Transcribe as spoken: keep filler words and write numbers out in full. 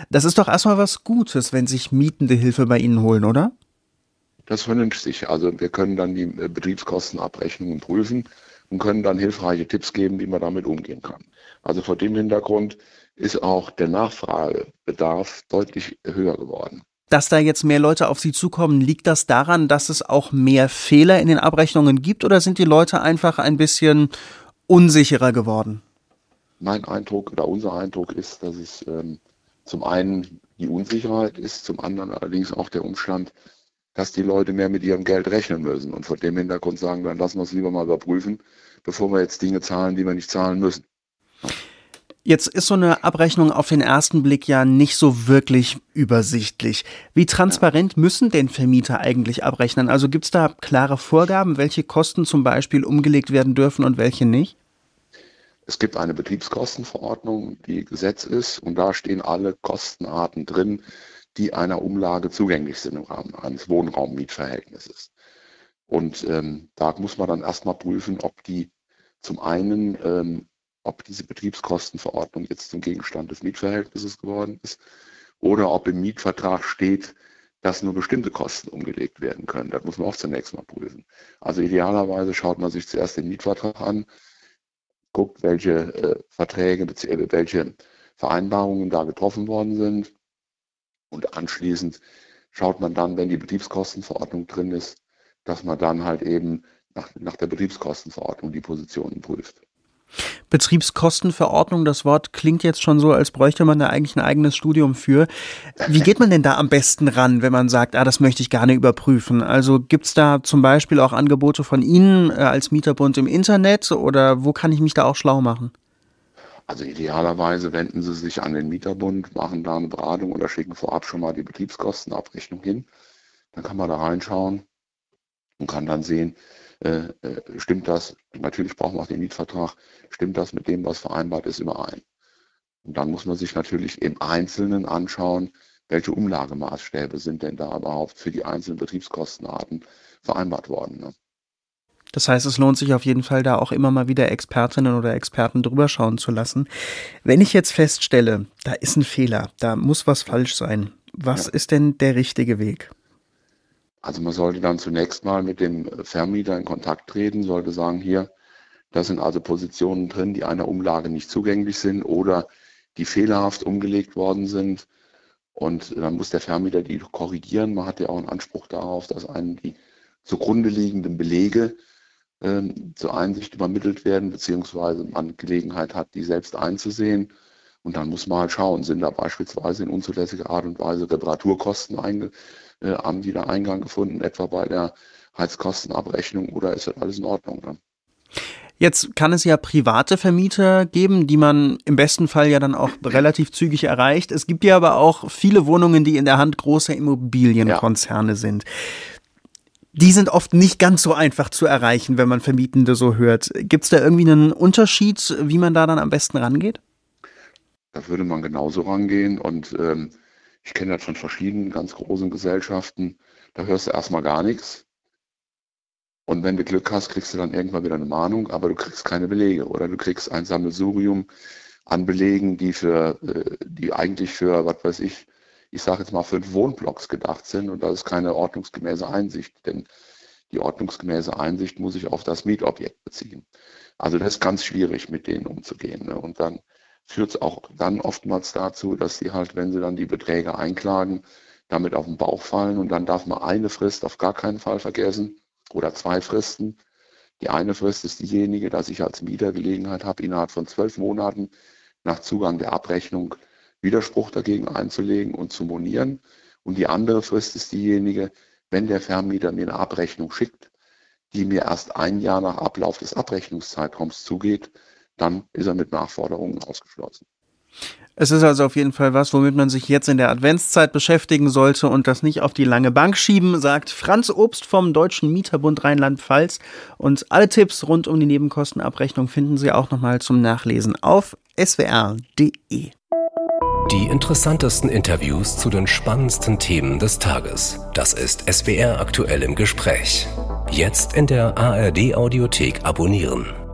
Das ist doch erstmal was Gutes, wenn sich Mietende Hilfe bei Ihnen holen, oder? Das ist vernünftig. Also wir können dann die äh, Betriebskostenabrechnungen prüfen und können dann hilfreiche Tipps geben, wie man damit umgehen kann. Also vor dem Hintergrund ist auch der Nachfragebedarf deutlich höher geworden. Dass da jetzt mehr Leute auf Sie zukommen, liegt das daran, dass es auch mehr Fehler in den Abrechnungen gibt, oder sind die Leute einfach ein bisschen unsicherer geworden? Mein Eindruck oder unser Eindruck ist, dass es ähm, zum einen die Unsicherheit ist, zum anderen allerdings auch der Umstand, dass die Leute mehr mit ihrem Geld rechnen müssen und vor dem Hintergrund sagen, dann lassen wir es lieber mal überprüfen, bevor wir jetzt Dinge zahlen, die wir nicht zahlen müssen. Jetzt ist so eine Abrechnung auf den ersten Blick ja nicht so wirklich übersichtlich. Wie transparent ja. müssen denn Vermieter eigentlich abrechnen? Also gibt es da klare Vorgaben, welche Kosten zum Beispiel umgelegt werden dürfen und welche nicht? Es gibt eine Betriebskostenverordnung, die Gesetz ist, und da stehen alle Kostenarten drin, die einer Umlage zugänglich sind im Rahmen eines Wohnraummietverhältnisses. Und ähm, da muss man dann erstmal prüfen, ob die zum einen ähm, ob diese Betriebskostenverordnung jetzt zum Gegenstand des Mietverhältnisses geworden ist oder ob im Mietvertrag steht, dass nur bestimmte Kosten umgelegt werden können. Das muss man auch zunächst mal prüfen. Also idealerweise schaut man sich zuerst den Mietvertrag an, guckt, welche äh, Verträge bzw. welche Vereinbarungen da getroffen worden sind, und anschließend schaut man dann, wenn die Betriebskostenverordnung drin ist, dass man dann halt eben nach, nach der Betriebskostenverordnung die Positionen prüft. Betriebskostenverordnung, das Wort klingt jetzt schon so, als bräuchte man da eigentlich ein eigenes Studium für. Wie geht man denn da am besten ran, wenn man sagt, ah, das möchte ich gerne überprüfen? Also gibt's da zum Beispiel auch Angebote von Ihnen äh, als Mieterbund im Internet, oder wo kann ich mich da auch schlau machen? Also idealerweise wenden Sie sich an den Mieterbund, machen da eine Beratung oder schicken vorab schon mal die Betriebskostenabrechnung hin. Dann kann man da reinschauen und kann dann sehen, Äh, äh, stimmt das, natürlich braucht man auch den Mietvertrag, stimmt das mit dem, was vereinbart ist, überein. Und dann muss man sich natürlich im Einzelnen anschauen, welche Umlagemaßstäbe sind denn da überhaupt für die einzelnen Betriebskostenarten vereinbart worden. Ne? Das heißt, es lohnt sich auf jeden Fall, da auch immer mal wieder Expertinnen oder Experten drüber schauen zu lassen. Wenn ich jetzt feststelle, da ist ein Fehler, da muss was falsch sein, was ja. ist denn der richtige Weg? Also man sollte dann zunächst mal mit dem Vermieter in Kontakt treten, sollte sagen, hier, da sind also Positionen drin, die einer Umlage nicht zugänglich sind oder die fehlerhaft umgelegt worden sind. Und dann muss der Vermieter die korrigieren. Man hat ja auch einen Anspruch darauf, dass einem die zugrunde liegenden Belege ähm, zur Einsicht übermittelt werden, beziehungsweise man Gelegenheit hat, die selbst einzusehen. Und dann muss man halt schauen, sind da beispielsweise in unzulässiger Art und Weise Reparaturkosten einge Äh, haben die da Eingang gefunden, etwa bei der Heizkostenabrechnung, oder ist das alles in Ordnung? Ne? Jetzt kann es ja private Vermieter geben, die man im besten Fall ja dann auch relativ zügig erreicht. Es gibt ja aber auch viele Wohnungen, die in der Hand großer Immobilienkonzerne ja. sind. Die sind oft nicht ganz so einfach zu erreichen, wenn man Vermietende so hört. Gibt es da irgendwie einen Unterschied, wie man da dann am besten rangeht? Da würde man genauso rangehen, und ähm, ich kenne das von verschiedenen ganz großen Gesellschaften. Da hörst du erstmal gar nichts. Und wenn du Glück hast, kriegst du dann irgendwann wieder eine Mahnung, aber du kriegst keine Belege. Oder du kriegst ein Sammelsurium an Belegen, die für, die eigentlich für, was weiß ich, ich sage jetzt mal fünf Wohnblocks gedacht sind. Und das ist keine ordnungsgemäße Einsicht. Denn die ordnungsgemäße Einsicht muss sich auf das Mietobjekt beziehen. Also das ist ganz schwierig, mit denen umzugehen. Ne? Und dann führt es auch dann oftmals dazu, dass sie halt, wenn sie dann die Beträge einklagen, damit auf den Bauch fallen, und dann darf man eine Frist auf gar keinen Fall vergessen oder zwei Fristen. Die eine Frist ist diejenige, dass ich als Mieter Gelegenheit habe, innerhalb von zwölf Monaten nach Zugang der Abrechnung Widerspruch dagegen einzulegen und zu monieren. Und die andere Frist ist diejenige, wenn der Vermieter mir eine Abrechnung schickt, die mir erst ein Jahr nach Ablauf des Abrechnungszeitraums zugeht, dann ist er mit Nachforderungen ausgeschlossen. Es ist also auf jeden Fall was, womit man sich jetzt in der Adventszeit beschäftigen sollte und das nicht auf die lange Bank schieben, sagt Franz Obst vom Deutschen Mieterbund Rheinland-Pfalz. Und alle Tipps rund um die Nebenkostenabrechnung finden Sie auch nochmal zum Nachlesen auf s w r punkt d e. Die interessantesten Interviews zu den spannendsten Themen des Tages. Das ist S W R aktuell im Gespräch. Jetzt in der A R D Audiothek abonnieren.